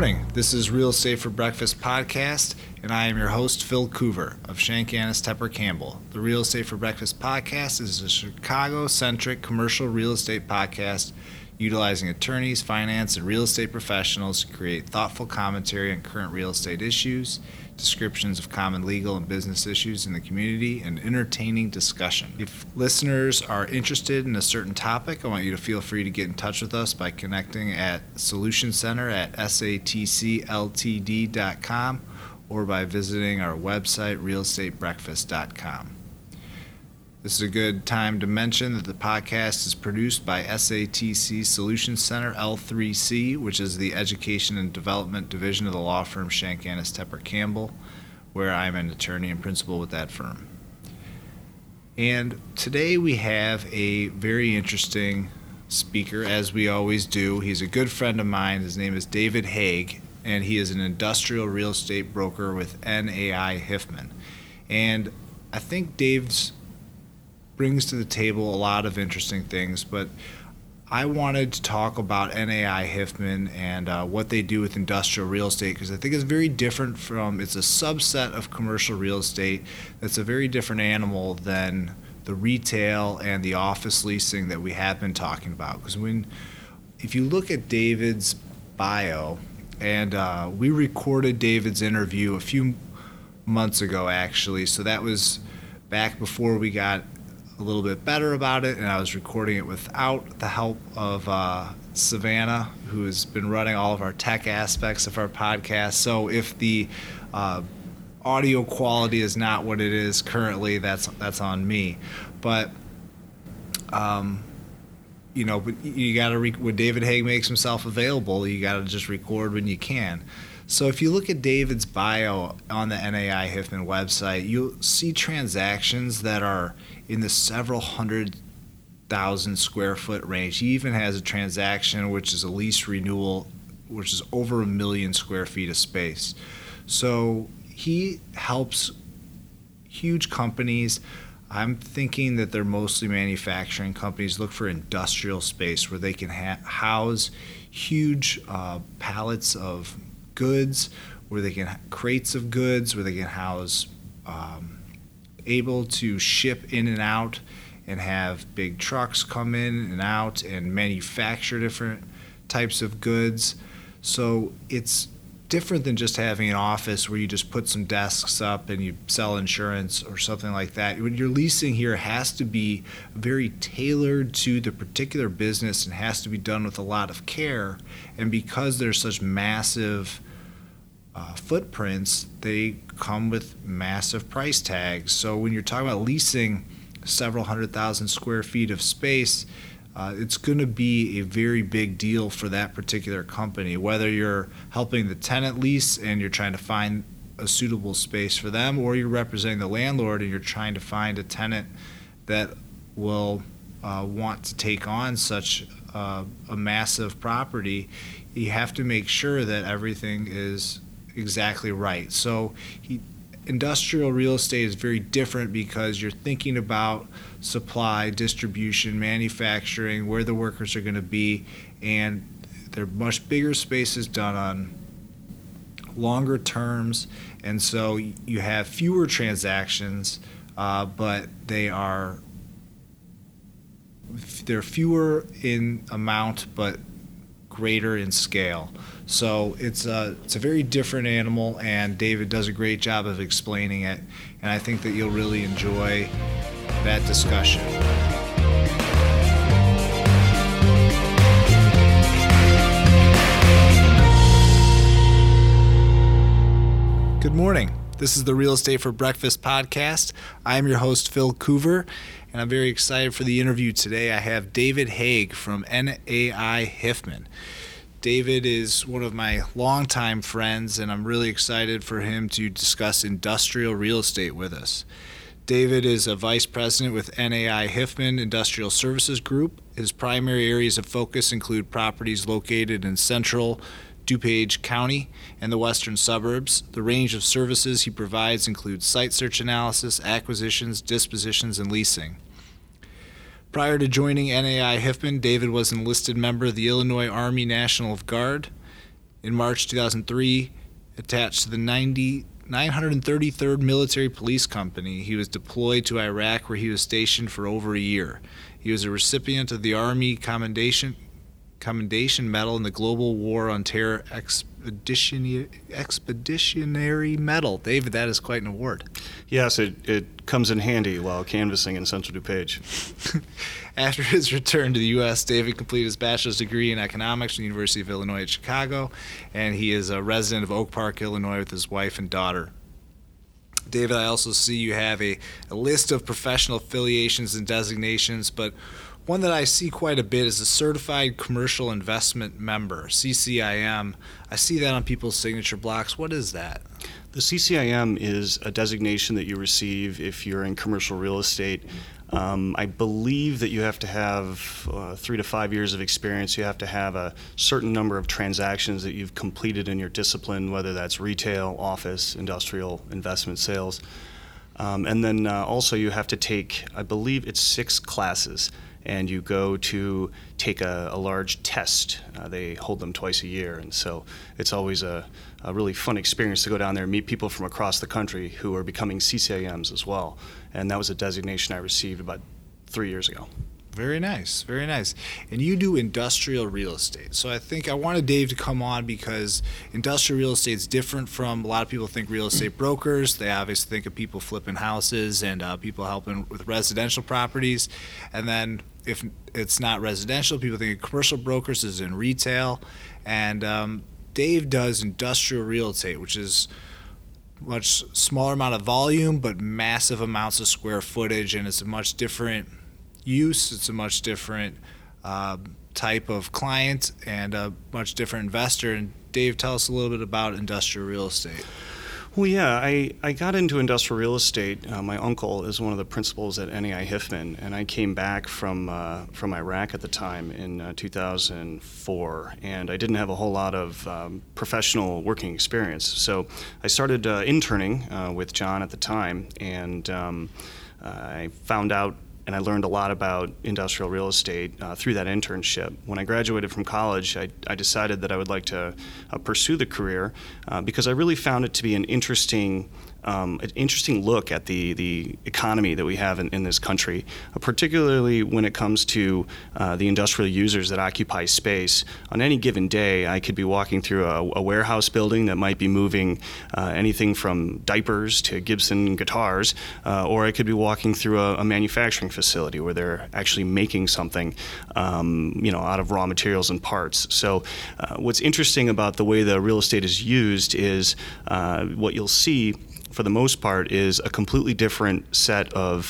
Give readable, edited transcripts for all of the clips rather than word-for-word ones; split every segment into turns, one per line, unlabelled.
morning. This is Real Estate for Breakfast podcast, and I am your host, Phil Coover of Shankannis Tepper Campbell. The Real Estate for Breakfast podcast is a Chicago-centric commercial real estate podcast utilizing attorneys, finance, and real estate professionals to create thoughtful commentary on current real estate issues, descriptions of common legal and business issues in the community, and entertaining discussion. If listeners are interested in a certain topic, I want you to feel free to get in touch with us by connecting at Solution Center at satcltd.com or by visiting our website, realestatebreakfast.com. This is a good time to mention that the podcast is produced by SATC Solutions Center L3C, which is the Education and Development Division of the law firm Shankannis Tepper Campbell, where I'm an attorney and principal with that firm. And today we have a very interesting speaker, as we always do. He's a good friend of mine. His name is David Haig, and he is an industrial real estate broker with NAI Hiffman. And I think Dave's brings to the table a lot of interesting things, but I wanted to talk about NAI Hiffman and what they do with industrial real estate, because I think it's very different it's a subset of commercial real estate that's a very different animal than the retail and the office leasing that we have been talking about. Because if you look at David's bio, and we recorded David's interview a few months ago actually, so that was back before we got a little bit better about it, and I was recording it without the help of Savannah, who has been running all of our tech aspects of our podcast. So if the audio quality is not what it is currently, that's on me. But but you got to when David Haig makes himself available, you got to just record when you can. So if you look at David's bio on the NAI Hiffman website, you'll see transactions that are in the several 100,000 square foot range. He even has a transaction which is a lease renewal, which is over 1 million square feet of space. So he helps huge companies. I'm thinking that they're mostly manufacturing companies look for industrial space where they can house huge pallets of goods, where they can crates of goods, where they can house able to ship in and out and have big trucks come in and out and manufacture different types of goods. So it's different than just having an office where you just put some desks up and you sell insurance or something like that. When you're leasing here, it has to be very tailored to the particular business and has to be done with a lot of care. And because there's such massive footprints, they come with massive price tags. So when you're talking about leasing several 100,000 square feet of space, it's going to be a very big deal for that particular company, whether you're helping the tenant lease and you're trying to find a suitable space for them, or you're representing the landlord and you're trying to find a tenant that will want to take on such a massive property. You have to make sure that everything is exactly right. So industrial real estate is very different because you're thinking about supply, distribution, manufacturing, where the workers are going to be, and they're much bigger spaces done on longer terms, and so you have fewer transactions, but they're fewer in amount but greater in scale. So it's a very different animal, and David does a great job of explaining it, and I think that you'll really enjoy that discussion. Good morning. This is the Real Estate for Breakfast podcast. I am your host, Phil Coover, and I'm very excited for the interview today. I have David Haig from NAI Hiffman. David is one of my longtime friends, and I'm really excited for him to discuss industrial real estate with us. David is a vice president with NAI Hiffman Industrial Services Group. His primary areas of focus include properties located in central DuPage County and the western suburbs. The range of services he provides includes site search analysis, acquisitions, dispositions, and leasing. Prior to joining NAI Hiffman, David was an enlisted member of the Illinois Army National Guard. In March 2003, attached to the 933rd Military Police Company, he was deployed to Iraq, where he was stationed for over a year. He was a recipient of the Army Commendation Medal and the Global War on Terror Expeditionary Medal. David, that is quite an award.
Yes, it comes in handy while canvassing in Central DuPage.
After his return to the U.S., David completed his bachelor's degree in economics from the University of Illinois at Chicago, and he is a resident of Oak Park, Illinois, with his wife and daughter. David, I also see you have a list of professional affiliations and designations, but one that I see quite a bit is a Certified Commercial Investment Member, CCIM. I see that on people's signature blocks. What is that?
The CCIM is a designation that you receive if you're in commercial real estate. I believe that you have to have 3 to 5 years of experience. You have to have a certain number of transactions that you've completed in your discipline, whether that's retail, office, industrial, investment sales. And then also you have to take, I believe it's 6 classes, and you go to take a large test. They hold them twice a year, and so it's always a really fun experience to go down there and meet people from across the country who are becoming CCIMs as well. And that was a designation I received about 3 years ago.
Very nice, very nice. And you do industrial real estate. So I think I wanted Dave to come on because industrial real estate is different from, a lot of people think real estate brokers. They obviously think of people flipping houses and people helping with residential properties. And then if it's not residential, people think of commercial brokers as in retail. And Dave does industrial real estate, which is much smaller amount of volume, but massive amounts of square footage, and it's a much different use. It's a much different type of client and a much different investor. And Dave, tell us a little bit about industrial real estate.
Well, yeah, I got into industrial real estate. My uncle is one of the principals at NEI Hiffman, and I came back from Iraq at the time in 2004, and I didn't have a whole lot of professional working experience. So I started interning with John at the time, and I found out and I learned a lot about industrial real estate through that internship. When I graduated from college, I decided that I would like to pursue the career because I really found it to be an interesting look at the economy that we have in this country, particularly when it comes to the industrial users that occupy space. On any given day, I could be walking through a warehouse building that might be moving anything from diapers to Gibson guitars, or I could be walking through a manufacturing facility where they're actually making something, out of raw materials and parts. So what's interesting about the way the real estate is used is what you'll see for the most part is a completely different set of,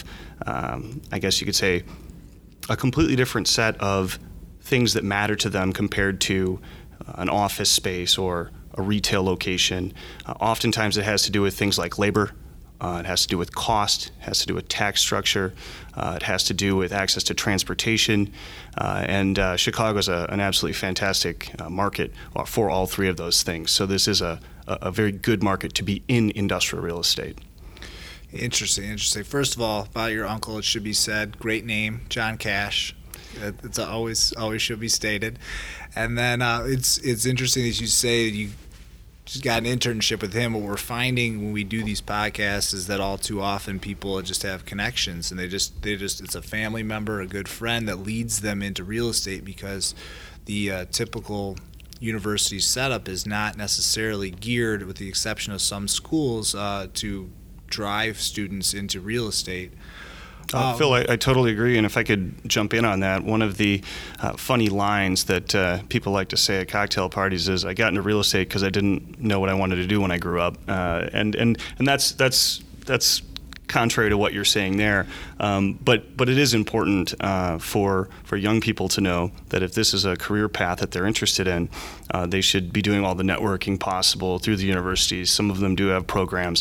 I guess you could say, a completely different set of things that matter to them compared to an office space or a retail location. Oftentimes it has to do with things like labor. It has to do with cost, it has to do with tax structure, it has to do with access to transportation, and Chicago is an absolutely fantastic market for all three of those things. So this is a very good market to be in industrial real estate.
Interesting. First of all, about your uncle, it should be said, great name, John Cash. It's always should be stated. And then it's interesting that you say you just got an internship with him. What we're finding when we do these podcasts is that all too often people just have connections, and they just it's a family member, a good friend that leads them into real estate, because the typical university setup is not necessarily geared, with the exception of some schools, to drive students into real estate.
Phil, I totally agree, and if I could jump in on that, one of the funny lines that people like to say at cocktail parties is, "I got into real estate because I didn't know what I wanted to do when I grew up," and that's contrary to what you're saying there. But it is important for young people to know that if this is a career path that they're interested in, they should be doing all the networking possible through the universities. Some of them do have programs,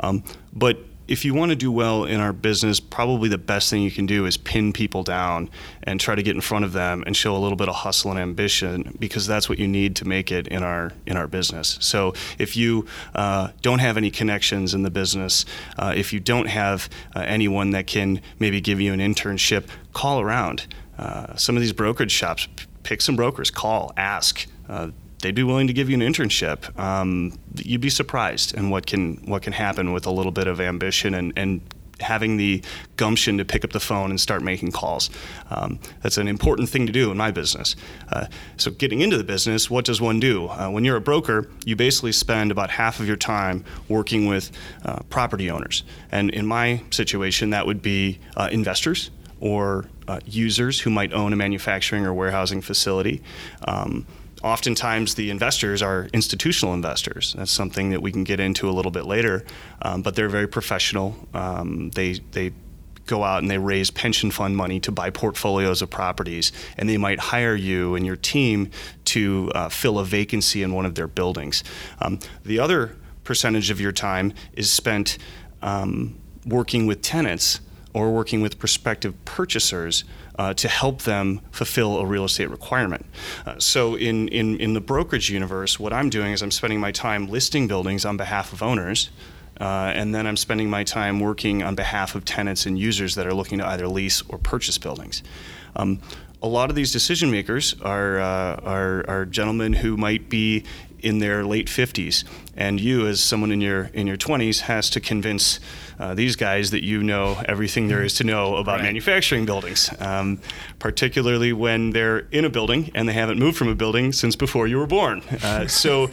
but if you want to do well in our business, probably the best thing you can do is pin people down and try to get in front of them and show a little bit of hustle and ambition, because that's what you need to make it in our business. So if you don't have any connections in the business, if you don't have anyone that can maybe give you an internship, call around. Some of these brokerage shops, pick some brokers, call, ask. they'd be willing to give you an internship. You'd be surprised in what can happen with a little bit of ambition and having the gumption to pick up the phone and start making calls. That's an important thing to do in my business. So getting into the business, what does one do? When you're a broker, you basically spend about half of your time working with property owners. And in my situation, that would be investors or users who might own a manufacturing or warehousing facility. Oftentimes, the investors are institutional investors. That's something that we can get into a little bit later, but they're very professional. They go out and they raise pension fund money to buy portfolios of properties, and they might hire you and your team to fill a vacancy in one of their buildings. The other percentage of your time is spent working with tenants or working with prospective purchasers to help them fulfill a real estate requirement. So in the brokerage universe, what I'm doing is I'm spending my time listing buildings on behalf of owners, and then I'm spending my time working on behalf of tenants and users that are looking to either lease or purchase buildings. A lot of these decision makers are gentlemen who might be in their late 50s, and you, as someone in your 20s, has to convince these guys that you know everything there is to know about manufacturing buildings, particularly when they're in a building and they haven't moved from a building since before you were born. So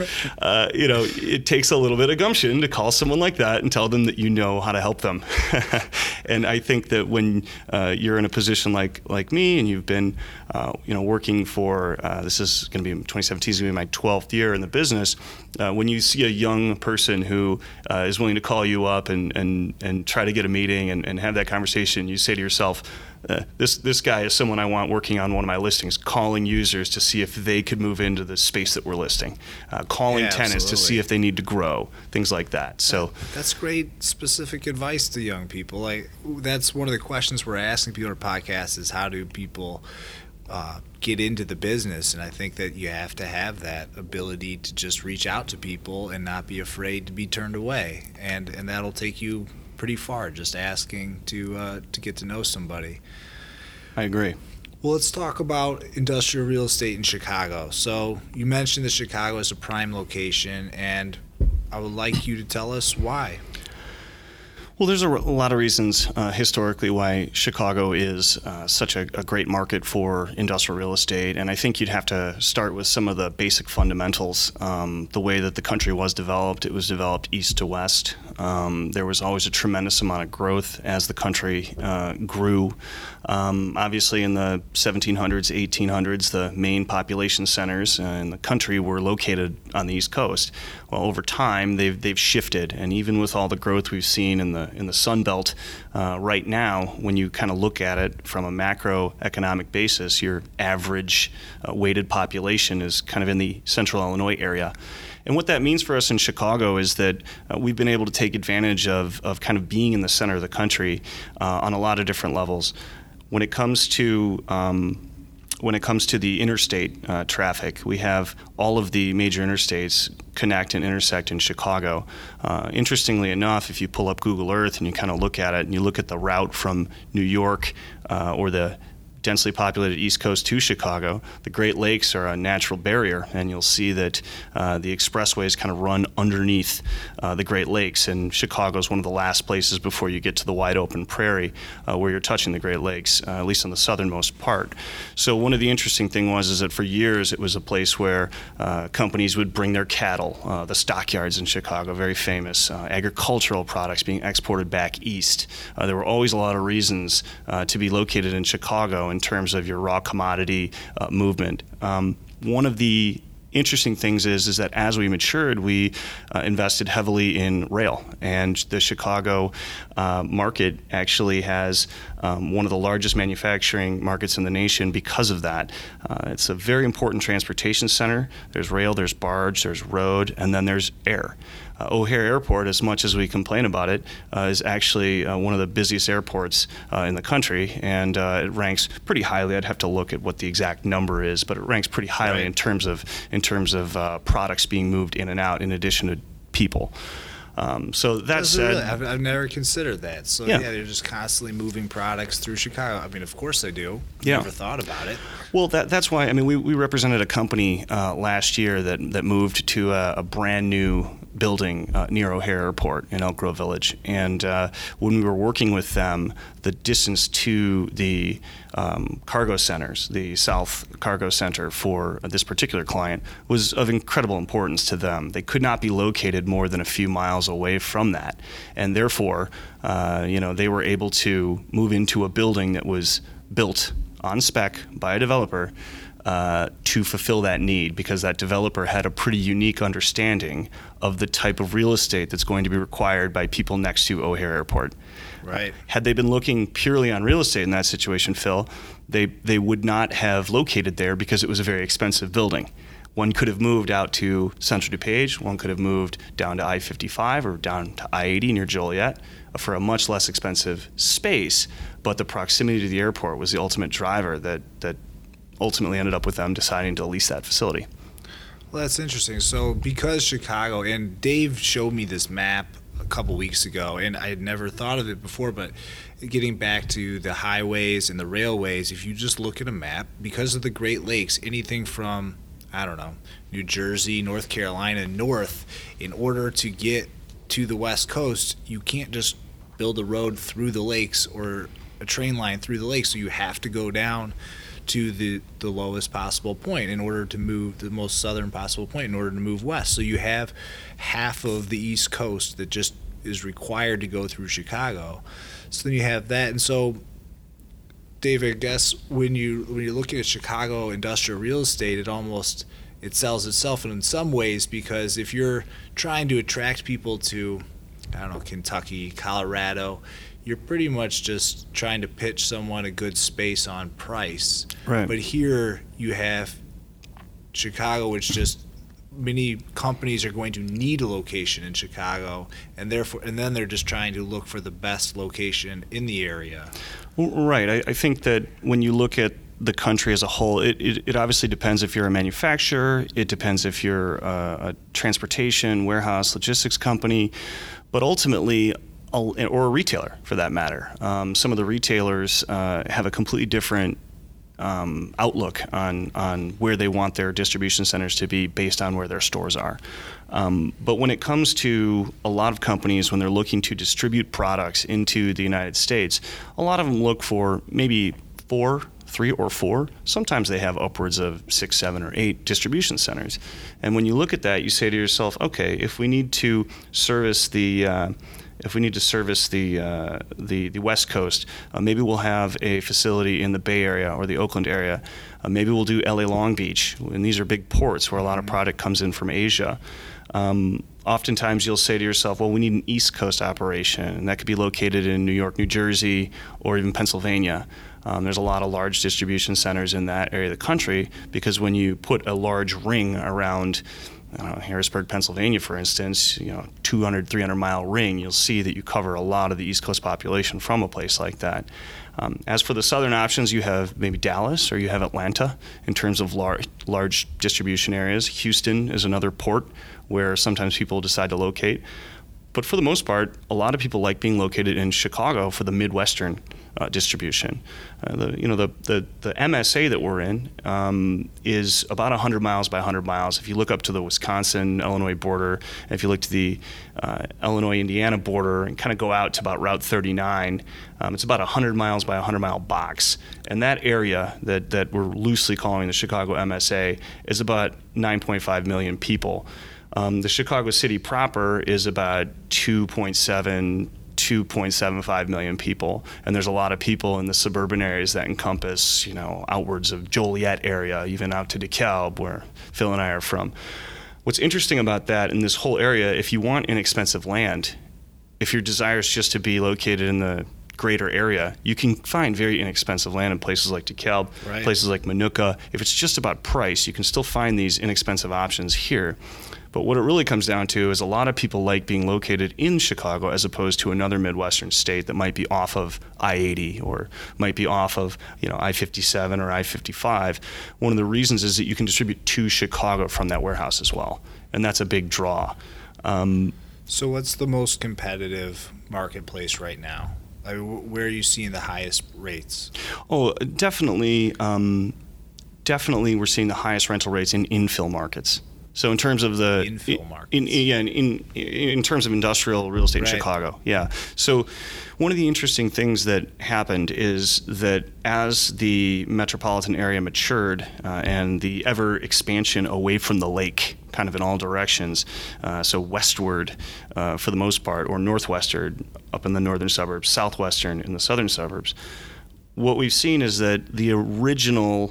it takes a little bit of gumption to call someone like that and tell them that you know how to help them. And I think that when you're in a position like me, and you've been working for this is going to be 2017 is going to be my 12th year in the business. When you see a young person who is willing to call you up and try to get a meeting and have that conversation, you say to yourself, this guy is someone I want working on one of my listings, calling users to see if they could move into the space that we're listing, calling tenants to see if they need to grow, things like that. So
that's great specific advice to young people. That's one of the questions we're asking people on our podcast is how do people get into the business, and I think that you have to have that ability to just reach out to people and not be afraid to be turned away, and that'll take you pretty far, just asking to get to know somebody.
I agree.
Well, let's talk about industrial real estate in Chicago. So you mentioned that Chicago is a prime location, and I would like you to tell us why.
Well, there's a lot of reasons historically why Chicago is such a great market for industrial real estate, and I think you'd have to start with some of the basic fundamentals. The way that the country was developed, it was developed east to west. There was always a tremendous amount of growth as the country grew. Obviously, in the 1700s, 1800s, the main population centers in the country were located on the East Coast. Well, over time, they've shifted, and even with all the growth we've seen in the Sun Belt, right now, when you kind of look at it from a macroeconomic basis, your average weighted population is kind of in the central Illinois area. And what that means for us in Chicago is that we've been able to take advantage of kind of being in the center of the country on a lot of different levels. When it comes to the interstate traffic, we have all of the major interstates connect and intersect in Chicago. Interestingly enough, if you pull up Google Earth and you kind of look at it and you look at the route from New York or the densely populated East Coast to Chicago, the Great Lakes are a natural barrier, and you'll see that the expressways kind of run underneath the Great Lakes, and Chicago is one of the last places before you get to the wide open prairie where you're touching the Great Lakes, at least on the southernmost part. So one of the interesting things is that for years it was a place where companies would bring their cattle, the stockyards in Chicago, very famous, agricultural products being exported back east. There were always a lot of reasons to be located in Chicago in terms of your raw commodity movement. One of the interesting things is that as we matured, we invested heavily in rail, and the Chicago market actually has one of the largest manufacturing markets in the nation because of that. It's a very important transportation center. There's rail, there's barge, there's road, and then there's air. O'Hare Airport, as much as we complain about it, is actually one of the busiest airports in the country, and it ranks pretty highly. I'd have to look at what the exact number is, but it ranks pretty highly in terms of products being moved in and out, in addition to people. So that said,
really, I've never considered that. So
Yeah.
they're just constantly moving products through Chicago. I mean, of course they do.
Yeah.
Never thought about it.
well, that's why. I mean, we represented a company last year that moved to a brand new building near O'Hare Airport in Elk Grove Village. And when we were working with them, the distance to the cargo centers, the South Cargo Center for this particular client, was of incredible importance to them. They could not be located more than a few miles away from that. And therefore, they were able to move into a building that was built on spec by a developer to fulfill that need, because that developer had a pretty unique understanding of the type of real estate that's going to be required by people next to O'Hare Airport.
Right.
Had they been looking purely on real estate in that situation, Phil, they would not have located there because it was a very expensive building. One could have moved out to Central DuPage, one could have moved down to I-55 or down to I-80 near Joliet for a much less expensive space, but the proximity to the airport was the ultimate driver that ultimately ended up with them deciding to lease that facility.
Well, that's interesting. So because Chicago, and Dave showed me this map a couple weeks ago, and I had never thought of it before, but getting back to the highways and the railways, if you just look at a map, because of the Great Lakes, anything from, New Jersey, North Carolina, north, in order to get to the West Coast, you can't just build a road through the lakes or a train line through the lakes, so you have to go down to the lowest possible point in order to move, the most southern possible point in order to move west. So you have half of the East Coast that just is required to go through Chicago. So then you have that. And so, Dave, I guess when you're looking at Chicago industrial real estate, it sells itself in some ways, because if you're trying to attract people to, Kentucky, Colorado, you're pretty much just trying to pitch someone a good space on price.
Right.
But here you have Chicago, which just many companies are going to need a location in Chicago, and then they're just trying to look for the best location in the area.
Right. I think that when you look at the country as a whole, it obviously depends if you're a manufacturer, it depends if you're a transportation, warehouse, logistics company, but ultimately, or a retailer for that matter. Some of the retailers have a completely different outlook on where they want their distribution centers to be based on where their stores are. But when it comes to a lot of companies, when they're looking to distribute products into the United States, a lot of them look for maybe 3 or 4. Sometimes they have upwards of 6, 7, or 8 distribution centers. And when you look at that, you say to yourself, okay, if we need to service the West Coast, maybe we'll have a facility in the Bay Area or the Oakland area. Maybe we'll do LA Long Beach, and these are big ports where a lot of product comes in from Asia. Oftentimes you'll say to yourself, well, we need an East Coast operation, and that could be located in New York, New Jersey, or even Pennsylvania. There's a lot of large distribution centers in that area of the country, because when you put a large ring around Harrisburg, Pennsylvania, for instance, 200, 300-mile ring, you'll see that you cover a lot of the East Coast population from a place like that. As for the southern options, you have maybe Dallas or you have Atlanta in terms of large distribution areas. Houston is another port where sometimes people decide to locate. But for the most part, a lot of people like being located in Chicago for the Midwestern distribution. The MSA that we're in is about 100 miles by 100 miles. If you look up to the Wisconsin-Illinois border, and if you look to the Illinois-Indiana border and kind of go out to about Route 39, it's about 100 miles by 100-mile box. And that area that we're loosely calling the Chicago MSA is about 9.5 million people. The Chicago city proper is about 2.75 million people, and there's a lot of people in the suburban areas that encompass, outwards of Joliet area, even out to DeKalb, where Phil and I are from. What's interesting about that in this whole area, if you want inexpensive land, if your desire is just to be located in the greater area, you can find very inexpensive land in places like DeKalb,
right,
places like Minooka. If it's just about price, you can still find these inexpensive options here. But what it really comes down to is a lot of people like being located in Chicago as opposed to another Midwestern state that might be off of I-80 or might be off of I-57 or I-55. One of the reasons is that you can distribute to Chicago from that warehouse as well, and that's a big draw.
So what's the most competitive marketplace right now? Like, where are you seeing the highest rates?
Oh, definitely. Definitely, we're seeing the highest rental rates in infill markets. So in terms of the
Infill markets.
In terms of industrial real estate in
Right.
Chicago, yeah. So one of the interesting things that happened is that as the metropolitan area matured and the ever expansion away from the lake, kind of in all directions, so westward for the most part, or northwestward up in the northern suburbs, southwestern in the southern suburbs, what we've seen is that the original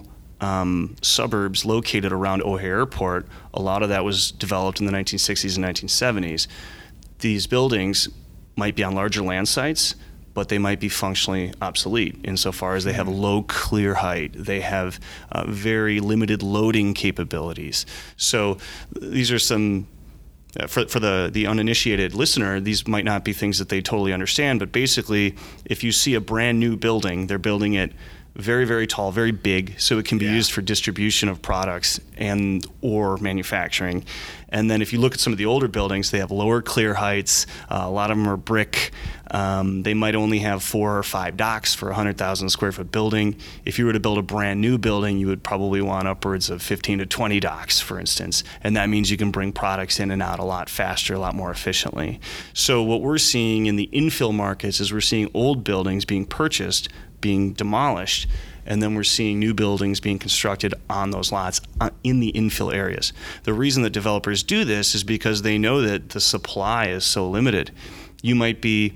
suburbs located around O'Hare Airport, a lot of that was developed in the 1960s and 1970s. These buildings might be on larger land sites, but they might be functionally obsolete insofar as they have low clear height. They have very limited loading capabilities. So these are some, for the uninitiated listener, these might not be things that they totally understand, but basically, if you see a brand new building, they're building it very, very tall, very big, so it can be used for distribution of products and or manufacturing. And then if you look at some of the older buildings, they have lower clear heights. A lot of them are brick. They might only have 4 or 5 docks for a 100,000 square foot building. If you were to build a brand new building, you would probably want upwards of 15 to 20 docks, for instance. And that means you can bring products in and out a lot faster, a lot more efficiently. So what we're seeing in the infill markets is we're seeing old buildings being purchased, being demolished, and then we're seeing new buildings being constructed on those lots in the infill areas. The reason that developers do this is because they know that the supply is so limited. You might be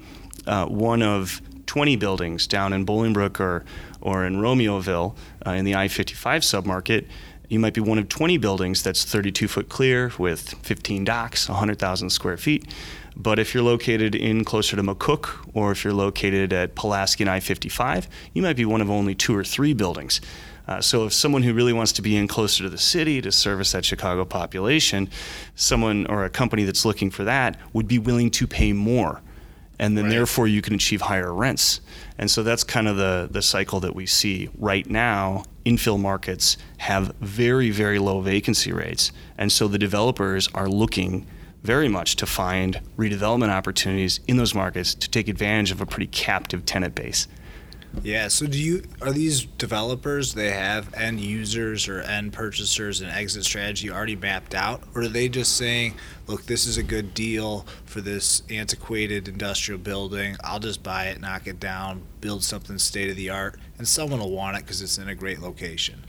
one of 20 buildings down in Bolingbrook or in Romeoville in the I-55 submarket. You might be one of 20 buildings that's 32 foot clear with 15 docks, 100,000 square feet. But if you're located in closer to McCook, or if you're located at Pulaski and I-55, you might be one of only 2 or 3 buildings. So if someone who really wants to be in closer to the city to service that Chicago population, someone or a company that's looking for that would be willing to pay more. And then therefore you can achieve higher rents. And so that's kind of the cycle that we see right now. Infill markets have very, very low vacancy rates. And so the developers are looking very much to find redevelopment opportunities in those markets to take advantage of a pretty captive tenant base.
Yeah, so are these developers, they have end users or end purchasers and exit strategy already mapped out? Or are they just saying, look, this is a good deal for this antiquated industrial building, I'll just buy it, knock it down, build something state of the art, and someone will want it because it's in a great location?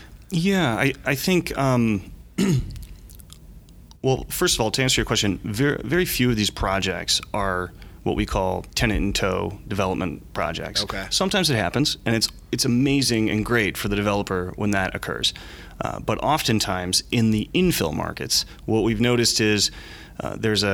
Yeah, I think well, first of all, to answer your question, very, very few of these projects are what we call tenant-in-tow development projects.
Okay.
Sometimes it happens, and it's amazing and great for the developer when that occurs. But oftentimes in the infill markets, what we've noticed is there's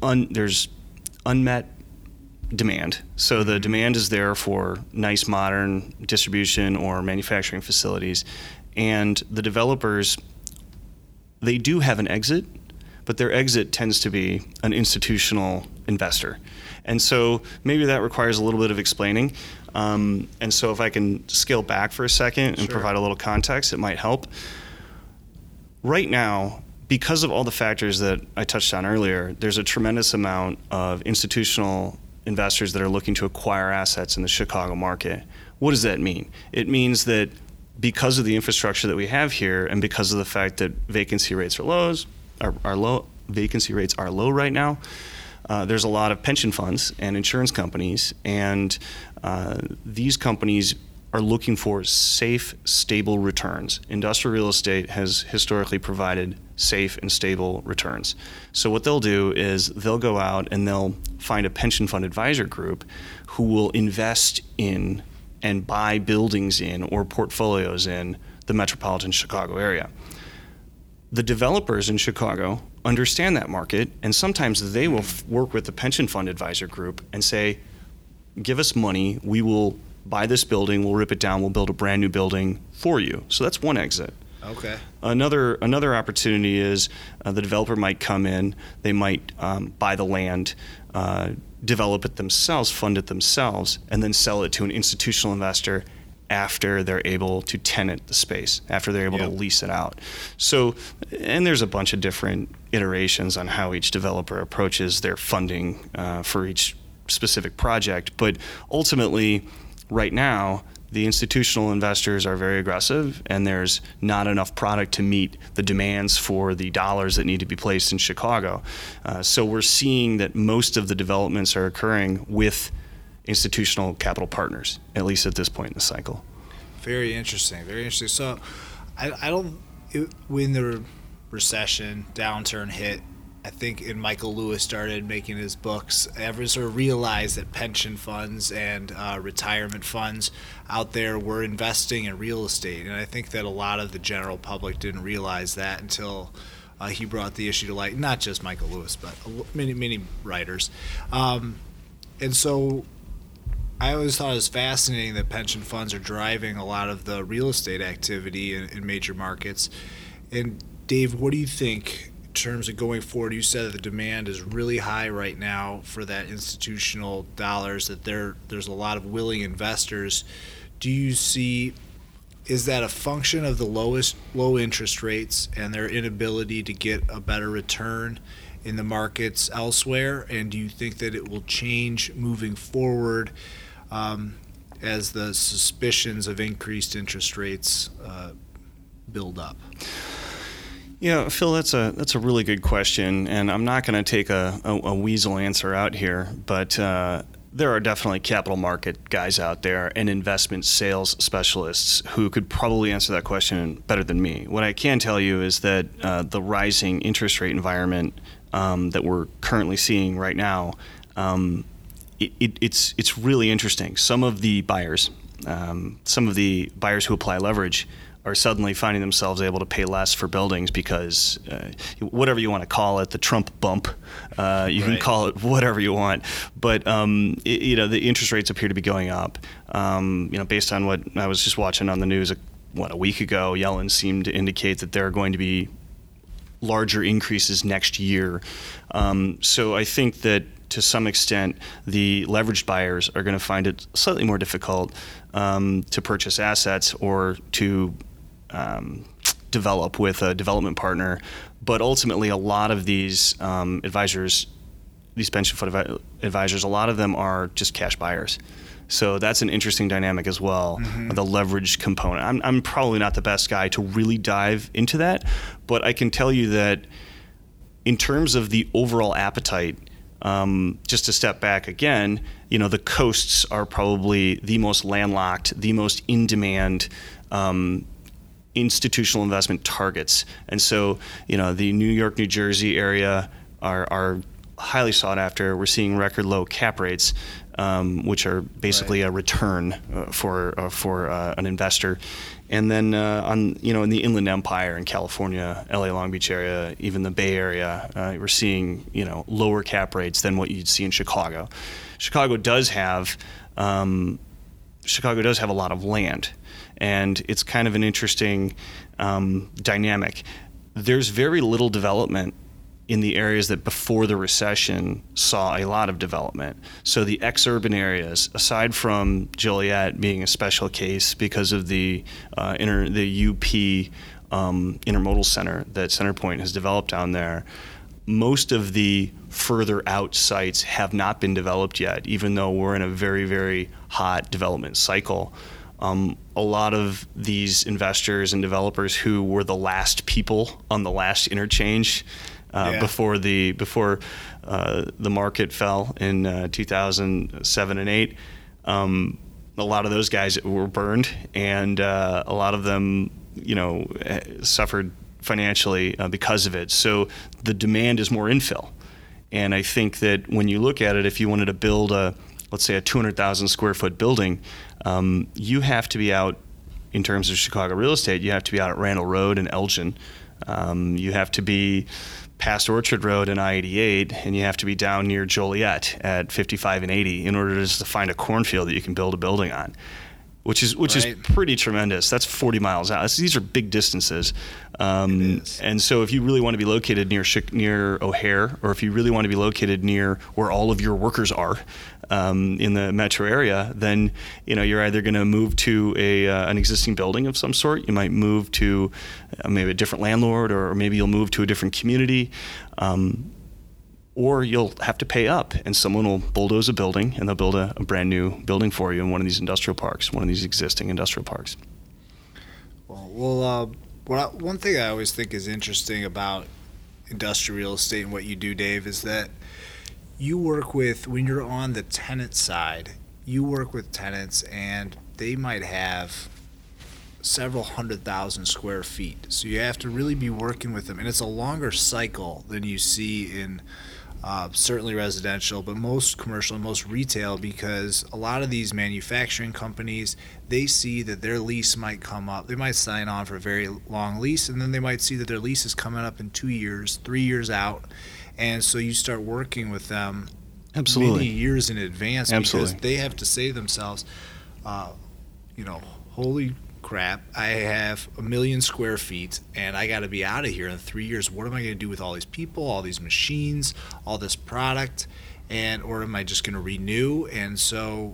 unmet demand. So the demand is there for nice modern distribution or manufacturing facilities, and the developers, they do have an exit, but their exit tends to be an institutional investor. And so maybe that requires a little bit of explaining. And so if I can scale back for a second and provide a little context, it might help. Right now, because of all the factors that I touched on earlier, there's a tremendous amount of institutional investors that are looking to acquire assets in the Chicago market. What does that mean? It means that because of the infrastructure that we have here, and because of the fact that vacancy rates are low, vacancy rates are low right now, there's a lot of pension funds and insurance companies, and these companies are looking for safe, stable returns. Industrial real estate has historically provided safe and stable returns. So what they'll do is they'll go out and they'll find a pension fund advisor group who will invest in and buy buildings in or portfolios in the metropolitan Chicago area. The developers in Chicago understand that market, and sometimes they will work with the pension fund advisor group and say, give us money, we will buy this building, we'll rip it down, we'll build a brand new building for you. So that's one exit.
Okay.
Another opportunity is the developer might come in, they might buy the land, develop it themselves, fund it themselves, and then sell it to an institutional investor after they're able to tenant the space, after they're able to
Yep.
lease it out. So, and there's a bunch of different iterations on how each developer approaches their funding for each specific project. But ultimately, right now, the institutional investors are very aggressive, and there's not enough product to meet the demands for the dollars that need to be placed in Chicago. So we're seeing that most of the developments are occurring with institutional capital partners, at least at this point in the cycle.
Very interesting. Very interesting. So, when the recession downturn hit, I think, and Michael Lewis started making his books, everyone sort of realized that pension funds and retirement funds out there were investing in real estate. And I think that a lot of the general public didn't realize that until he brought the issue to light. Not just Michael Lewis, but many writers. And so I always thought it was fascinating that pension funds are driving a lot of the real estate activity in major markets. And Dave, what do you think in terms of going forward? You said that the demand is really high right now for that institutional dollars, that there's a lot of willing investors. Do you see, is that a function of the low interest rates and their inability to get a better return in the markets elsewhere? And do you think that it will change moving forward as the suspicions of increased interest rates build up?
Yeah, Phil, that's a really good question, and I'm not going to take a weasel answer out here, but there are definitely capital market guys out there and investment sales specialists who could probably answer that question better than me. What I can tell you is that the rising interest rate environment that we're currently seeing right now, it's really interesting. Some of the buyers who apply leverage are suddenly finding themselves able to pay less for buildings because whatever you want to call it, the Trump bump, you can call it whatever you want, but the interest rates appear to be going up. Based on what I was just watching on the news, a week ago, Yellen seemed to indicate that there are going to be larger increases next year. So I think that to some extent, the leveraged buyers are going to find it slightly more difficult to purchase assets or to develop with a development partner. But ultimately, a lot of these advisors, these pension fund advisors, a lot of them are just cash buyers. So that's an interesting dynamic as well, the leverage component. I'm probably not the best guy to really dive into that, but I can tell you that in terms of the overall appetite, just to step back again, the coasts are probably the most landlocked, the most in-demand institutional investment targets. And so, the New York, New Jersey area are highly sought after. We're seeing record low cap rates, which are basically a return for an investor. And then in the Inland Empire in California, LA Long Beach area, even the Bay Area, we're seeing lower cap rates than what you'd see in Chicago. Chicago does have a lot of land, and it's kind of an interesting dynamic. There's very little development in the areas that before the recession saw a lot of development. So the ex-urban areas, aside from Joliet being a special case because of the UP intermodal center that CenterPoint has developed down there, most of the further out sites have not been developed yet, even though we're in a very, very hot development cycle. A lot of these investors and developers who were the last people on the last interchange before the market fell in 2007 and 8. A lot of those guys were burned, and a lot of them, suffered financially because of it. So the demand is more infill, and I think that when you look at it, if you wanted to build let's say a 200,000 square foot building, you have to be out, in terms of Chicago real estate, you have to be out at Randall Road and Elgin. You have to be past Orchard Road and I-88, and you have to be down near Joliet at 55 and 80 in order just to find a cornfield that you can build a building on, which is pretty tremendous. That's 40 miles out. These are big distances.
It is.
And so if you really want to be located near O'Hare, or if you really want to be located near where all of your workers are in the metro area, then you're either going to move to an existing building of some sort. You might move to maybe a different landlord, or maybe you'll move to a different community. Or you'll have to pay up, and someone will bulldoze a building, and they'll build a brand new building for you in one of these industrial parks, one of these existing industrial parks.
Well, one thing I always think is interesting about industrial real estate and what you do, Dave, is that you work with, when you're on the tenant side, you work with tenants, and they might have several 100,000 square feet. So you have to really be working with them, and it's a longer cycle than you see in certainly residential, but most commercial and most retail, because a lot of these manufacturing companies, they see that their lease might come up. They might sign on for a very long lease, and then they might see that their lease is coming up in 2 years, 3 years out. And so you start working with them
Absolutely.
many years in advance.
Absolutely.
Because they have to say to themselves, holy crap, I have 1 million square feet and I got to be out of here in 3 years. What am I going to do with all these people, all these machines, all this product, or am I just going to renew? And so,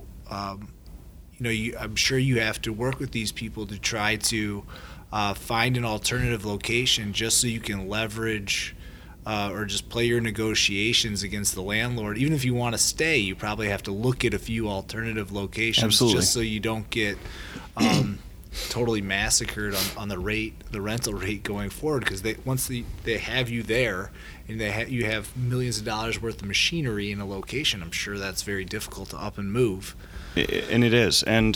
I'm sure you have to work with these people to try to find an alternative location just so you can leverage or just play your negotiations against the landlord. Even if you want to stay, you probably have to look at a few alternative locations.
Absolutely.
Just so you don't get totally massacred on the rental rate going forward, because once they have you there and you have millions of dollars worth of machinery in a location, I'm sure that's very difficult to up and move.
And it is. And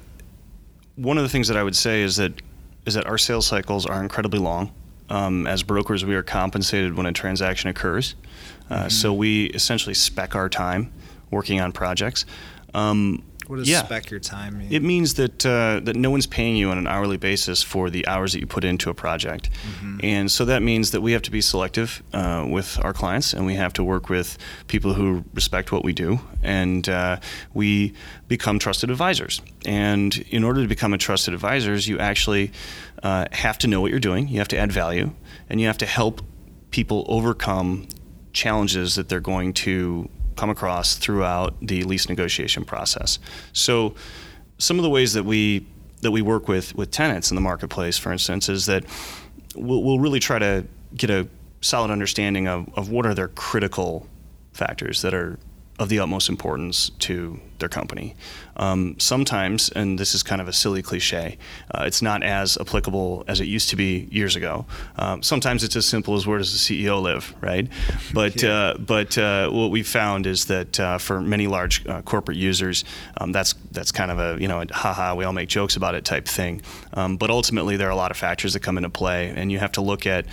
one of the things that I would say is that our sales cycles are incredibly long. As brokers, we are compensated when a transaction occurs. So we essentially spec our time working on projects.
What does spec your time mean?
It means that no one's paying you on an hourly basis for the hours that you put into a project. Mm-hmm. And so that means that we have to be selective with our clients, and we have to work with people who respect what we do, and we become trusted advisors. And in order to become a trusted advisor, you actually have to know what you're doing, you have to add value, and you have to help people overcome challenges that they're going to come across throughout the lease negotiation process. So some of the ways that we work with tenants in the marketplace, for instance, is that we'll really try to get a solid understanding of what are their critical factors that are of the utmost importance to their company. Sometimes, and this is kind of a silly cliche, it's not as applicable as it used to be years ago. Sometimes it's as simple as where does the CEO live, right? But what we've found is that for many large corporate users, that's kind of a haha, we all make jokes about it type thing. But ultimately, there are a lot of factors that come into play, and you have to look at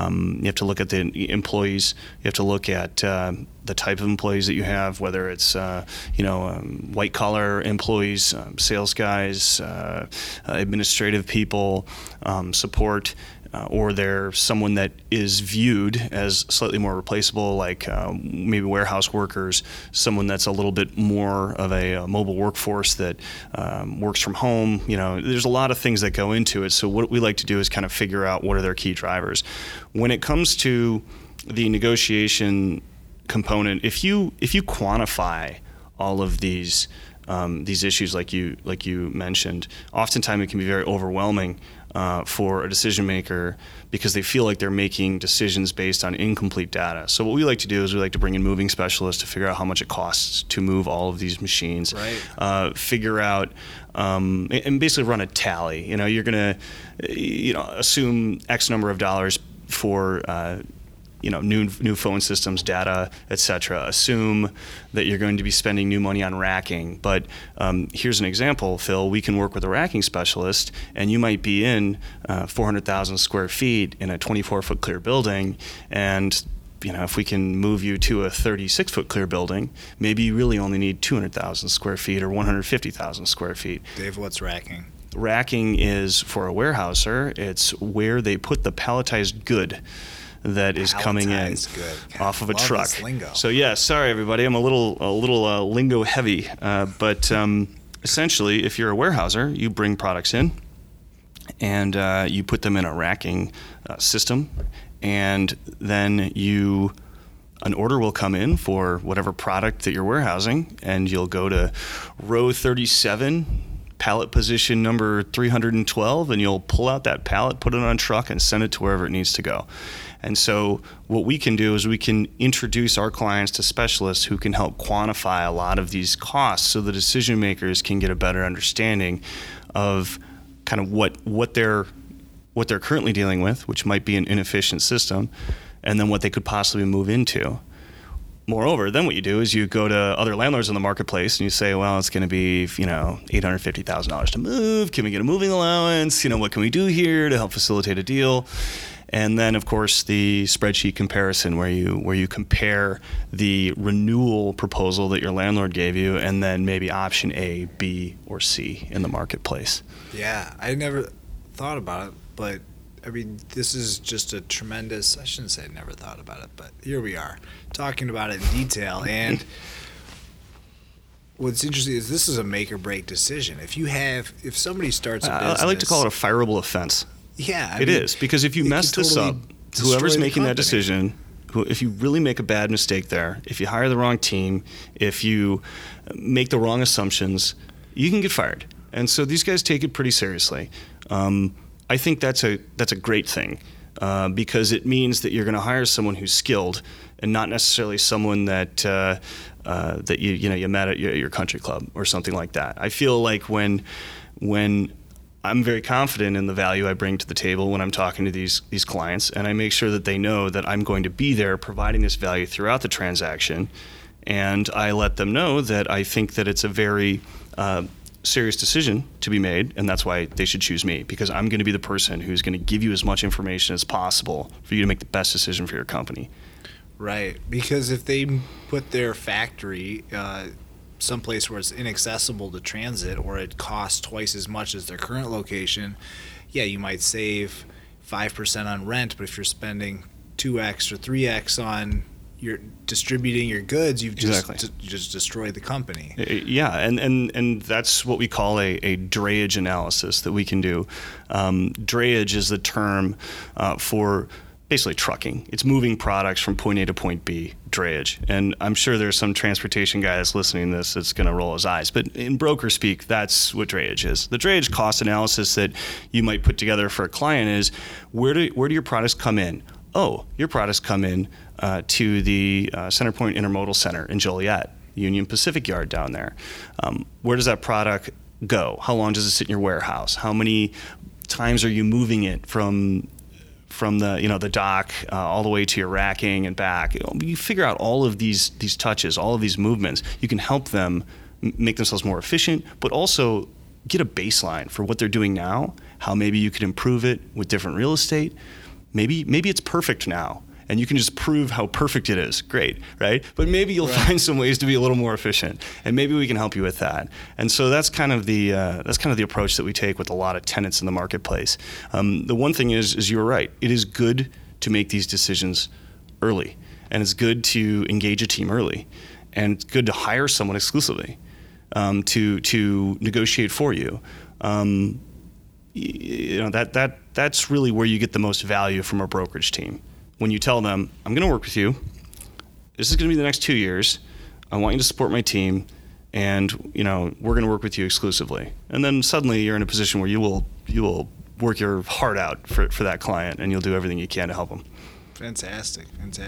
the employees. You have to look at the type of employees that you have, whether it's white collar employees, sales guys, administrative people, support, or they're someone that is viewed as slightly more replaceable, like maybe warehouse workers, someone that's a little bit more of a mobile workforce that works from home. There's a lot of things that go into it. So what we like to do is kind of figure out what are their key drivers. When it comes to the negotiation component, if you quantify all of these issues like you mentioned, oftentimes it can be very overwhelming for a decision maker because they feel like they're making decisions based on incomplete data. So what we like to do is we like to bring in moving specialists to figure out how much it costs to move all of these machines.
Right.
Figure out and basically run a tally. You're going to assume X number of dollars for new phone systems, data, etc. Assume that you're going to be spending new money on racking. But here's an example, Phil. We can work with a racking specialist, and you might be in 400,000 square feet in a 24-foot clear building, and if we can move you to a 36-foot clear building, maybe you really only need 200,000 square feet or 150,000 square feet.
Dave, what's racking?
Racking is, for a warehouser, it's where they put the palletized good that is coming in off of a truck. So sorry everybody, I'm a little lingo heavy, but essentially, if you're a warehouser, you bring products in and you put them in a racking system, and then an order will come in for whatever product that you're warehousing, and you'll go to row 37, pallet position number 312, and you'll pull out that pallet, put it on a truck, and send it to wherever it needs to go. And so what we can do is we can introduce our clients to specialists who can help quantify a lot of these costs so the decision makers can get a better understanding of kind of what they're currently dealing with, which might be an inefficient system, and then what they could possibly move into. Moreover, then what you do is you go to other landlords in the marketplace and you say, well, it's going to be, $850,000 to move. Can we get a moving allowance? What can we do here to help facilitate a deal? And then, of course, the spreadsheet comparison where you compare the renewal proposal that your landlord gave you and then maybe option A, B, or C in the marketplace.
Yeah, I never thought about it, but this is just a tremendous, I shouldn't say I never thought about it, but here we are talking about it in detail. And what's interesting is this is a make or break decision. If somebody starts a business.
I like to call it a fireable offense.
Yeah.
It is, because if you mess this up, whoever's making that decision, if you really make a bad mistake there, if you hire the wrong team, if you make the wrong assumptions, you can get fired. And so these guys take it pretty seriously. I think that's a great thing because it means that you're going to hire someone who's skilled and not necessarily someone that you met at your country club or something like that. I feel like when I'm very confident in the value I bring to the table when I'm talking to these clients, and I make sure that they know that I'm going to be there providing this value throughout the transaction, and I let them know that I think that it's a very serious decision to be made, and that's why they should choose me, because I'm going to be the person who's going to give you as much information as possible for you to make the best decision for your company.
Right, because if they put their factory someplace where it's inaccessible to transit or it costs twice as much as their current location, yeah, you might save 5% on rent, but if you're spending 2x or 3x on you're distributing your goods, you've just destroyed the company.
Yeah, and that's what we call a drayage analysis that we can do. Drayage is the term for basically trucking. It's moving products from point A to point B, drayage. And I'm sure there's some transportation guy that's listening to this that's going to roll his eyes. But in broker speak, that's what drayage is. The drayage cost analysis that you might put together for a client is, where do your products come in? Oh, your products come in to the Centerpoint Intermodal Center in Joliet, Union Pacific Yard down there. Where does that product go? How long does it sit in your warehouse? How many times are you moving it from the dock all the way to your racking and back? You figure out all of these touches, all of these movements. You can help them make themselves more efficient, but also get a baseline for what they're doing now, how maybe you could improve it with different real estate. Maybe it's perfect now, and you can just prove how perfect it is. Great, right? But maybe you'll find some ways to be a little more efficient, and maybe we can help you with that. And so that's kind of the approach that we take with a lot of tenants in the marketplace. The one thing is you're right. It is good to make these decisions early, and it's good to engage a team early, and it's good to hire someone exclusively to negotiate for you. That's really where you get the most value from a brokerage team. When you tell them, I'm going to work with you, this is going to be the next 2 years, I want you to support my team, and we're going to work with you exclusively. And then suddenly you're in a position where you will work your heart out for that client, and you'll do everything you can to help them.
Fantastic.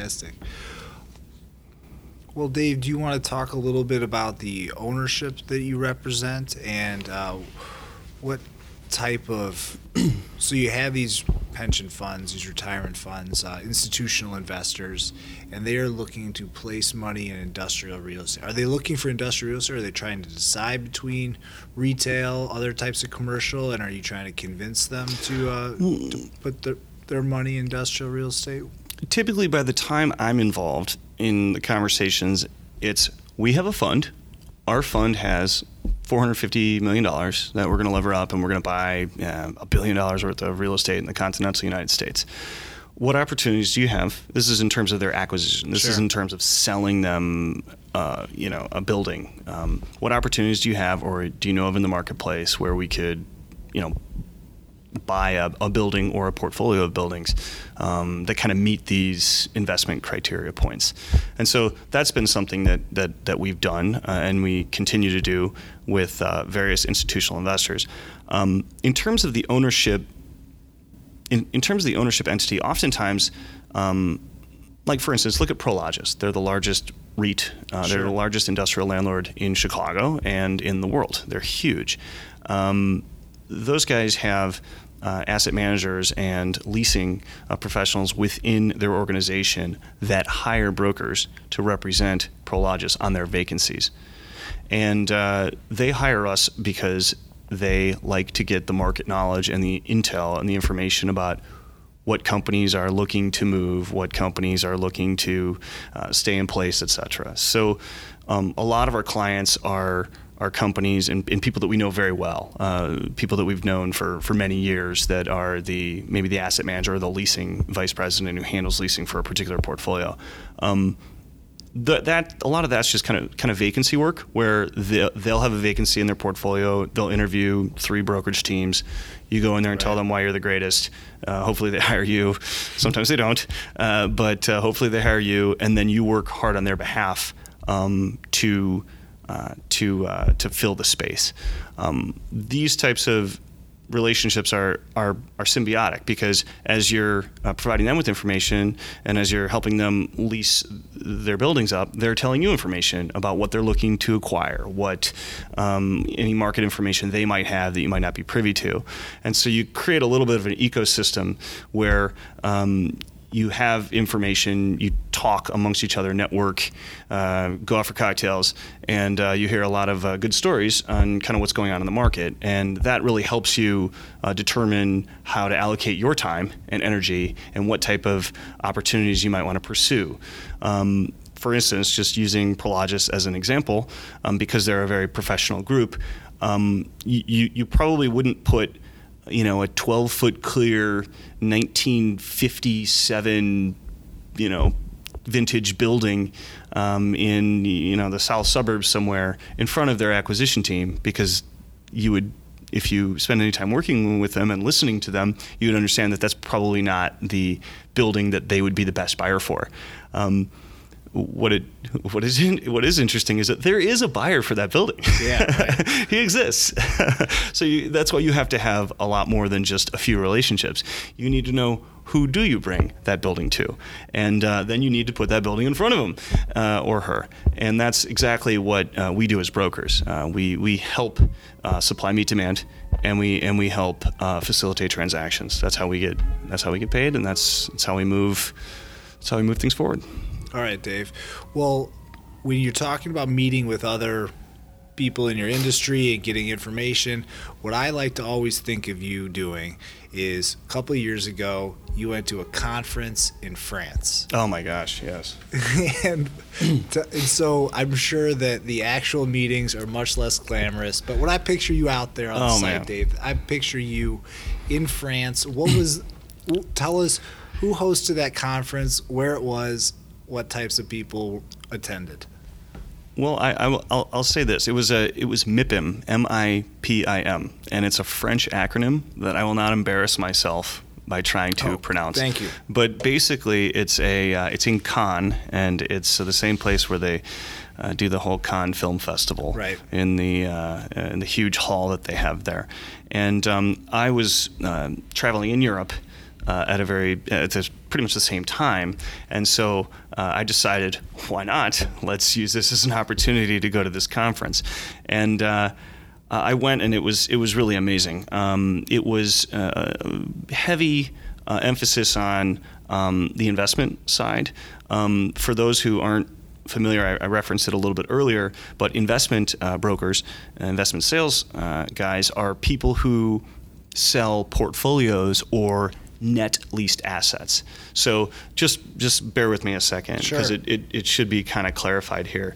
Well, Dave, do you want to talk a little bit about the ownership that you represent and what type of so you have these pension funds, these retirement funds, institutional investors, and they are looking to place money in industrial real estate. Are they looking for industrial real estate, or are they trying to decide between retail, other types of commercial, and are you trying to convince them to put their money in industrial real estate?
Typically, by the time I'm involved in the conversations, it's, we have a fund. Our fund has $450 million that we're going to lever up, and we're going to buy $1 billion worth of real estate in the continental United States. What opportunities do you have? This is in terms of their acquisition. This is in terms of selling them, a building. What opportunities do you have, or do you know of in the marketplace where we could, buy a building or a portfolio of buildings that kind of meet these investment criteria points. And so that's been something that we've done and we continue to do with various institutional investors. In terms of the ownership, in terms of the ownership entity, oftentimes, like for instance, look at Prologis. They're the largest REIT.
Sure.
They're the largest industrial landlord in Chicago and in the world. They're huge. Those guys have asset managers and leasing professionals within their organization that hire brokers to represent Prologis on their vacancies. And they hire us because they like to get the market knowledge and the intel and the information about what companies are looking to move, what companies are looking to stay in place, et cetera. So a lot of our clients are companies and people that we know very well, people that we've known for many years that are maybe the asset manager or the leasing vice president who handles leasing for a particular portfolio. A lot of that's just kind of vacancy work where they'll have a vacancy in their portfolio. They'll interview 3 brokerage teams. You go in there and tell them why you're the greatest. Hopefully they hire you. Sometimes they don't, but hopefully they hire you, and then you work hard on their behalf to fill the space. These types of relationships are symbiotic because as you're providing them with information and as you're helping them lease their buildings up, they're telling you information about what they're looking to acquire, what any market information they might have that you might not be privy to. And so you create a little bit of an ecosystem where you have information, you talk amongst each other, network, go out for cocktails, and you hear a lot of good stories on kind of what's going on in the market. And that really helps you determine how to allocate your time and energy and what type of opportunities you might want to pursue. For instance, just using Prologis as an example, because they're a very professional group, you probably wouldn't put a 12-foot clear 1957, vintage building in the south suburbs somewhere in front of their acquisition team, because you would, if you spend any time working with them and listening to them, you would understand that that's probably not the building that they would be the best buyer for. What is interesting is that there is a buyer for that building.
Yeah, right.
He exists. So that's why you have to have a lot more than just a few relationships. You need to know who do you bring that building to, and then you need to put that building in front of him or her. And that's exactly what we do as brokers. We help supply meet demand, and we help facilitate transactions. That's how we get paid, and that's how we move. That's how we move things forward.
All right, Dave. Well, when you're talking about meeting with other people in your industry and getting information, what I like to always think of you doing is a couple of years ago, you went to a conference in France.
Oh my gosh, yes.
and so I'm sure that the actual meetings are much less glamorous, but when I picture you out there on the site, man, Dave, I picture you in France. Tell us who hosted that conference, where it was, what types of people attended?
Well, I'll say this. It was MIPIM, M-I-P-I-M, and it's a French acronym that I will not embarrass myself by trying to pronounce.
Thank you.
But basically, it's in Cannes, and it's the same place where they do the whole Cannes Film Festival,
right,
in the huge hall that they have there. And I was traveling in Europe at pretty much the same time, and so I decided, why not? Let's use this as an opportunity to go to this conference, and I went, and it was really amazing. It was heavy emphasis on the investment side. For those who aren't familiar, I referenced it a little bit earlier, but investment brokers, investment sales guys are people who sell portfolios or net leased assets. So just bear with me a second, because it should be kind of clarified here.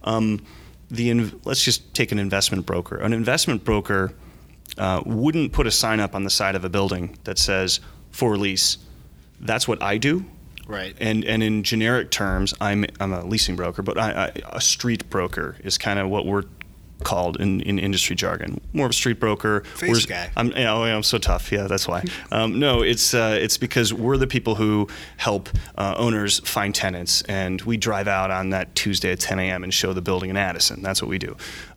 Let's just take an investment broker. An investment broker wouldn't put a sign up on the side of a building that says for lease. That's what I do.
Right.
And in generic terms, I'm a leasing broker, but a street broker is kind of what we're called in industry jargon. More of a street broker.
Face guy.
I'm so tough. Yeah, that's why. No, it's because we're the people who help owners find tenants, and we drive out on that Tuesday at 10 a.m. and show the building in Addison. That's what we do.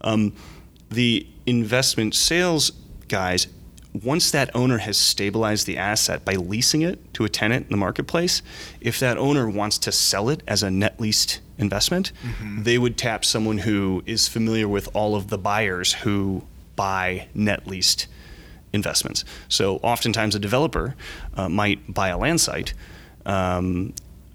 The investment sales guys, once that owner has stabilized the asset by leasing it to a tenant in the marketplace, if that owner wants to sell it as a net leased investment, they would tap someone who is familiar with all of the buyers who buy net leased investments. So oftentimes a developer might buy a land site from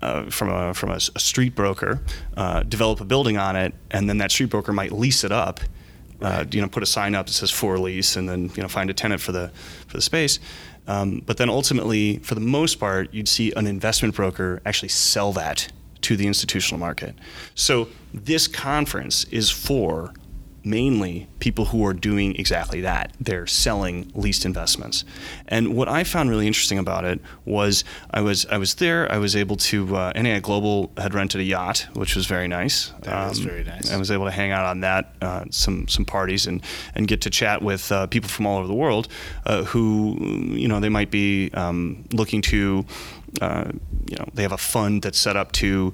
a street broker, develop a building on it, and then that street broker might lease it up. Put a sign up that says for lease, and then find a tenant for the space. But then ultimately, for the most part, you'd see an investment broker actually sell that to the institutional market. So this conference is for mainly people who are doing exactly that. They're selling leased investments. And what I found really interesting about it was I was there. I was able to NAI Global had rented a yacht, which was very nice.
That was very nice.
I was able to hang out on that, some parties, and get to chat with people from all over the world who they might be looking to they have a fund that's set up to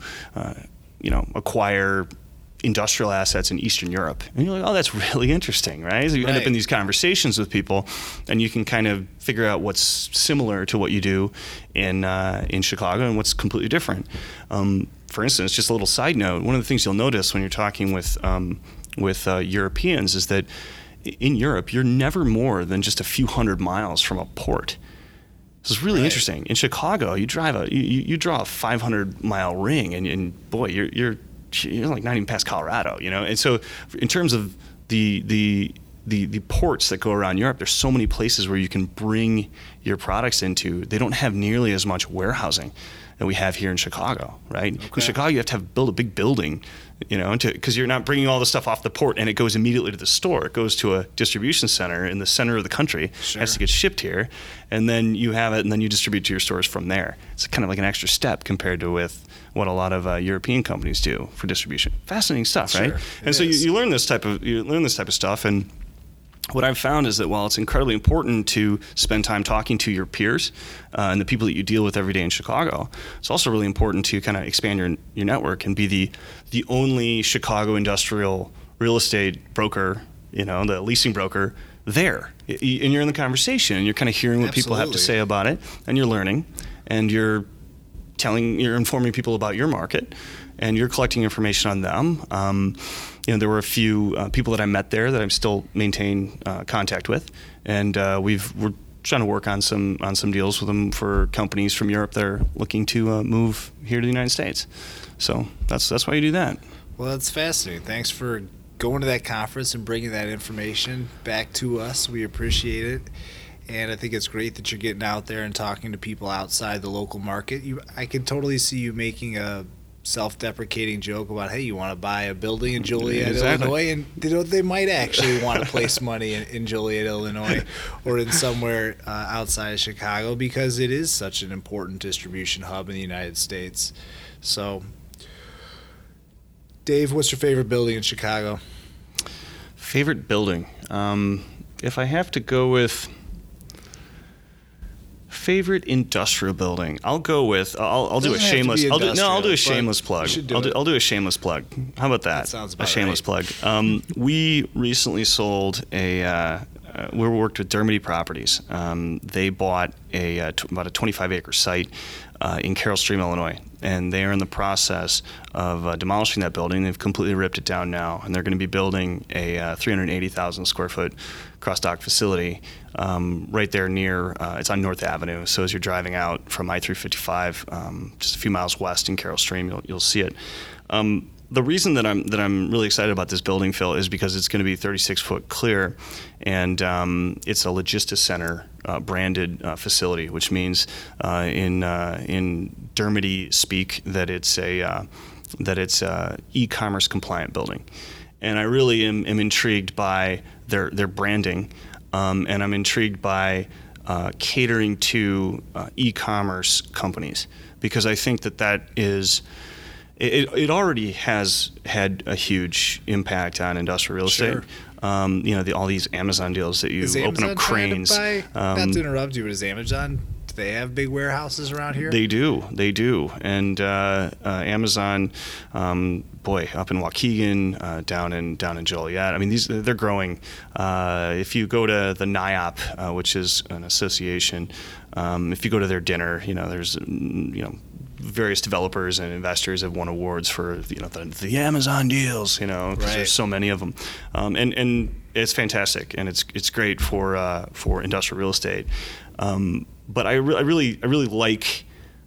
acquire industrial assets in Eastern Europe. And you're like, oh, that's really interesting, right? So you end up in these conversations with people, and you can kind of figure out what's similar to what you do in Chicago and what's completely different. For instance, just a little side note, one of the things you'll notice when you're talking with Europeans is that in Europe, you're never more than just a few hundred miles from a port. This is really interesting. In Chicago, you drive you draw a 500-mile ring, and boy, you're like not even past Colorado, And so, in terms of the ports that go around Europe, there's so many places where you can bring your products into. They don't have nearly as much warehousing that we have here in Chicago, right? Okay. In Chicago, you have to build a big building, because you're not bringing all the stuff off the port and it goes immediately to the store. It goes to a distribution center in the center of the country. Sure. It has to get shipped here, and then you have it, and then you distribute to your stores from there. It's kind of like an extra step compared to with what a lot of European companies do for distribution. Fascinating stuff, right?
Sure,
and so you learn this type of stuff, and what I've found is that while it's incredibly important to spend time talking to your peers and the people that you deal with every day in Chicago, it's also really important to kind of expand your network and be the only Chicago industrial real estate broker, the leasing broker there. And you're in the conversation, and you're kind of hearing what people have to say about it, and you're learning, and you're informing people about your market, and you're collecting information on them. There were a few people that I met there that I still maintain contact with, and we're trying to work on some deals with them for companies from Europe that are looking to move here to the United States. So that's why you do that.
Well, that's fascinating. Thanks for going to that conference and bringing that information back to us. We appreciate it. And I think it's great that you're getting out there and talking to people outside the local market. I can totally see you making a self-deprecating joke about, hey, you want to buy a building in Joliet, Illinois, and they might actually want to place money in Joliet, Illinois, or in somewhere outside of Chicago, because it is such an important distribution hub in the United States. So, Dave, what's your favorite building in Chicago?
Favorite building? If I have to go with favorite industrial building, I'll go with I'll do a shameless. I'll do a shameless plug. I'll do a shameless plug. How about that?
That sounds about
a shameless
right.
plug. We recently sold we worked with Dermody Properties. They bought about a 25-acre site in Carroll Stream, Illinois, and they are in the process of demolishing that building. They've completely ripped it down now, and they're going to be building a 380,000 square foot cross-dock facility right there near, it's on North Avenue. So as you're driving out from I-355, just a few miles west in Carroll Stream, you'll see it. The reason that I'm really excited about this building, Phil, is because it's going to be 36 foot clear, and it's a logistics center branded facility, which means in Dermody speak that it's a e-commerce compliant building, and I really am intrigued by their branding, and I'm intrigued by catering to e-commerce companies, because I think that is it already has had a huge impact on industrial real estate.
Sure.
All these Amazon deals that you
Is
open
Amazon
up cranes.
trying to buy, not to interrupt you, but is Amazon, do they have big warehouses around here?
They do. And Amazon, up in Waukegan, down in Joliet. I mean, they're growing. If you go to the NIOP, which is an association, if you go to their dinner, there's various developers and investors have won awards for the Amazon deals, because there's so many of them, and it's fantastic, and it's great for industrial real estate. But I really like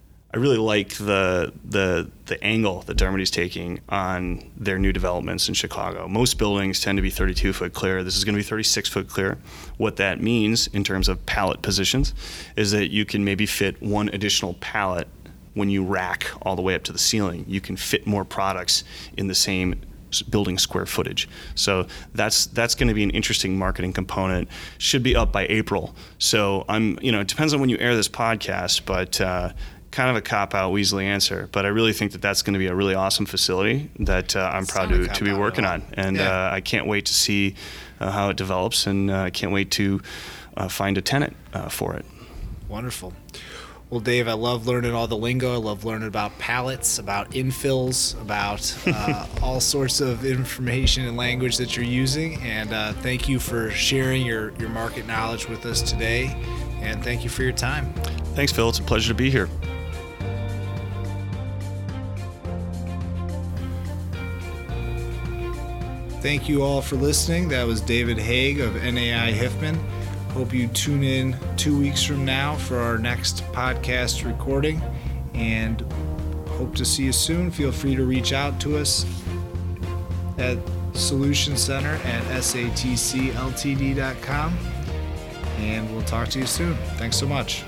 the angle that Dermody's taking on their new developments in Chicago. Most buildings tend to be 32-foot clear. This is going to be 36-foot clear. What that means in terms of pallet positions is that you can maybe fit one additional pallet when you rack all the way up to the ceiling. You can fit more products in the same building square footage. So that's going to be an interesting marketing component. Should be up by April. So it depends on when you air this podcast, but kind of a cop-out Weasley answer. But I really think that that's going to be a really awesome facility that I'm proud to be working on. And I can't wait to see how it develops, and I can't wait to find a tenant for it.
Wonderful. Well, Dave, I love learning all the lingo. I love learning about pallets, about infills, about all sorts of information and language that you're using. And thank you for sharing your market knowledge with us today. And thank you for your time.
Thanks, Phil. It's a pleasure to be here.
Thank you all for listening. That was David Haig of NAI Hiffman. Hope you tune in 2 weeks from now for our next podcast recording, and hope to see you soon. Feel free to reach out to us at Solution Center at satcltd.com, and we'll talk to you soon. Thanks so much.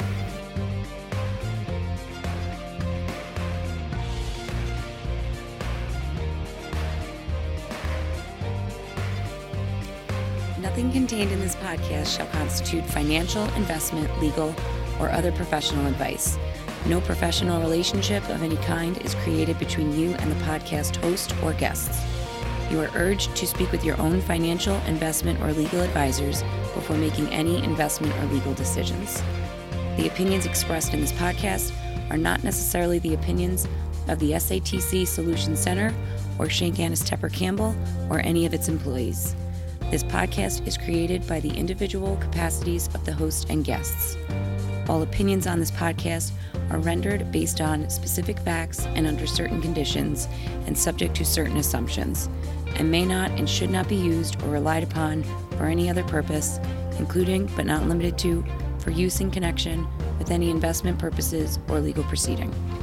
Nothing contained in this podcast shall constitute financial, investment, legal, or other professional advice. No professional relationship of any kind is created between you and the podcast host or guests. You are urged to speak with your own financial, investment, or legal advisors before making any investment or legal decisions. The opinions expressed in this podcast are not necessarily the opinions of the SATC Solution Center or Shank-Annis Tepper Campbell or any of its employees. This podcast is created by the individual capacities of the host and guests. All opinions on this podcast are rendered based on specific facts and under certain conditions and subject to certain assumptions, and may not and should not be used or relied upon for any other purpose, including but not limited to for use in connection with any investment purposes or legal proceeding.